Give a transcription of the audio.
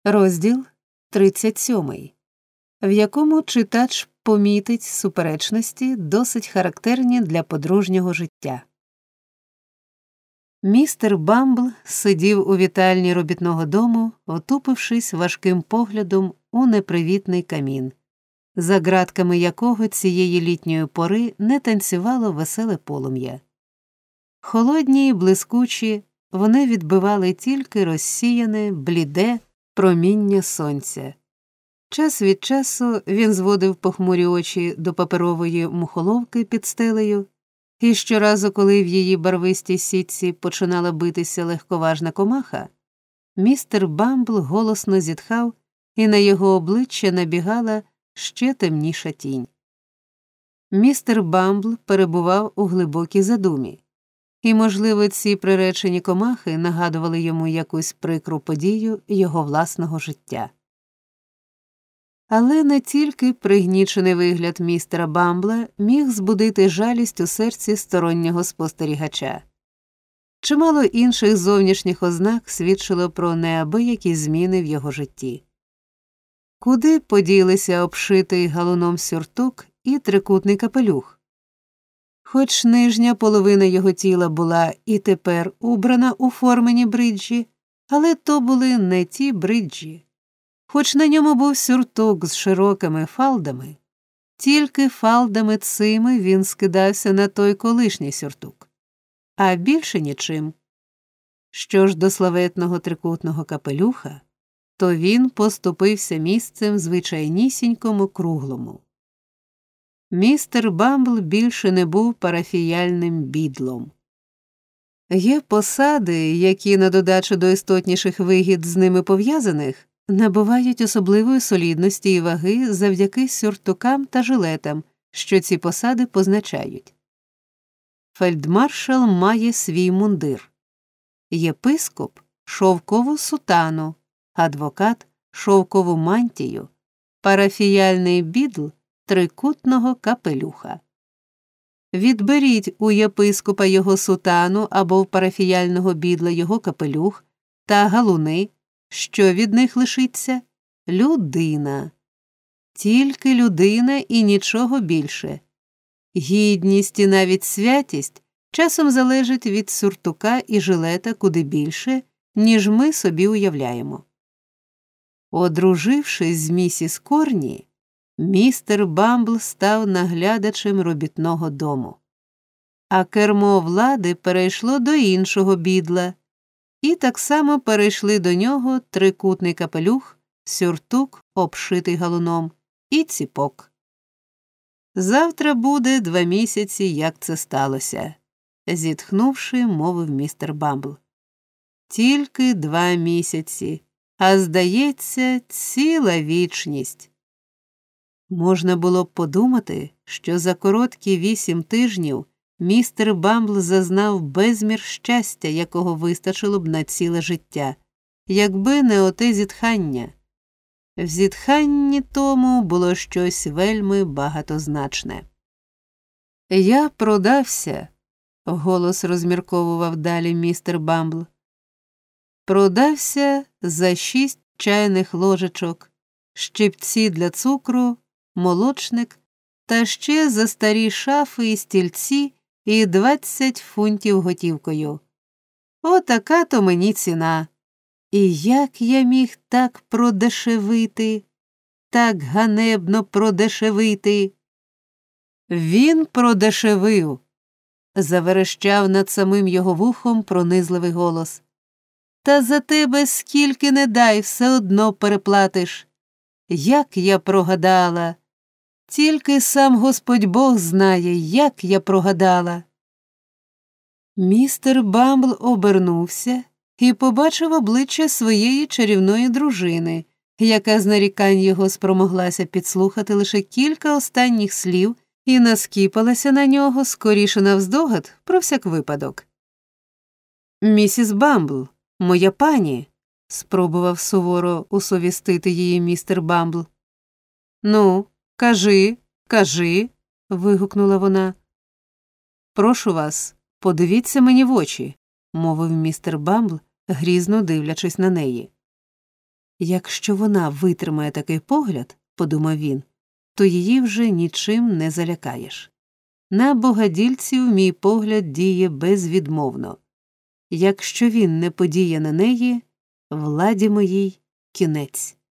Розділ 37, в якому читач помітить суперечності, досить характерні для подружнього життя. Містер Бамбл сидів у вітальні робітного дому, отупившись важким поглядом у непривітний камін, за ґратками якого цієї літньої пори не танцювало веселе полум'я. Холодні й блискучі, вони відбивали тільки розсіяне, бліде проміння сонця. Час від часу він зводив похмурі очі до паперової мухоловки під стелею, і щоразу, коли в її барвистій сітці починала битися легковажна комаха, містер Бамбл голосно зітхав, і на його обличчя набігала ще темніша тінь. Містер Бамбл перебував у глибокій задумі, і, можливо, ці приречені комахи нагадували йому якусь прикру подію його власного життя. Але не тільки пригнічений вигляд містера Бамбла міг збудити жалість у серці стороннього спостерігача. Чимало інших зовнішніх ознак свідчило про неабиякі зміни в його житті. Куди поділися обшитий галуном сюртук і трикутний капелюх? Хоч нижня половина його тіла була і тепер убрана у формені бриджі, але то були не ті бриджі. Хоч на ньому був сюртук з широкими фалдами, тільки фалдами цими він скидався на той колишній сюртук, а більше нічим. Що ж до славетного трикутного капелюха, то він поступився місцем звичайнісінькому круглому. Містер Бамбл більше не був парафіяльним бідлом. Є посади, які, на додачу до істотніших вигід з ними пов'язаних, набувають особливої солідності і ваги завдяки сюртукам та жилетам, що ці посади позначають. Фельдмаршал має свій мундир, єпископ – шовкову сутану, адвокат – шовкову мантію, парафіяльний бідл – трикутного капелюха. Відберіть у єпископа його сутану або в парафіяльного бідла його капелюх та галуни, що від них лишиться? Людина. Тільки людина і нічого більше. Гідність і навіть святість часом залежить від сюртука і жилета куди більше, ніж ми собі уявляємо. Одружившись з місіс Корні, містер Бамбл став наглядачем робітного дому. А кермо влади перейшло до іншого бідла, і так само перейшли до нього трикутний капелюх, сюртук, обшитий галуном, і ціпок. Завтра буде 2 місяці, як це сталося, зітхнувши, мовив містер Бамбл. Тільки 2 місяці, а здається, ціла вічність. Можна було б подумати, що за короткі 8 тижнів містер Бамбл зазнав безмір щастя, якого вистачило б на ціле життя, якби не оте зітхання. В зітханні тому було щось вельми багатозначне. «Я продався», – вголос розмірковував далі містер Бамбл. «Продався за 6 чайних ложечок, щипці для цукру, молочник та ще за старі шафи і стільці і 20 фунтів готівкою. Отака то мені ціна. І як я міг так продешевити, так ганебно продешевити?» «Він продешевив», – заверещав над самим його вухом пронизливий голос. «Та за тебе скільки не дай, все одно переплатиш. Як я прогадала! Тільки сам Господь Бог знає, як я прогадала». Містер Бамбл обернувся і побачив обличчя своєї чарівної дружини, яка з нарікань його спромоглася підслухати лише кілька останніх слів і наскіпалася на нього скоріше навздогад про всяк випадок. «Місіс Бамбл, моя пані», – спробував суворо усовістити її містер Бамбл. «Ну, кажи», – вигукнула вона. «Прошу вас, подивіться мені в очі», – мовив містер Бамбл, грізно дивлячись на неї. Якщо вона витримає такий погляд, подумав він, то її вже нічим не залякаєш. На богадільців мій погляд діє безвідмовно. Якщо він не подіє на неї, владі моїй кінець.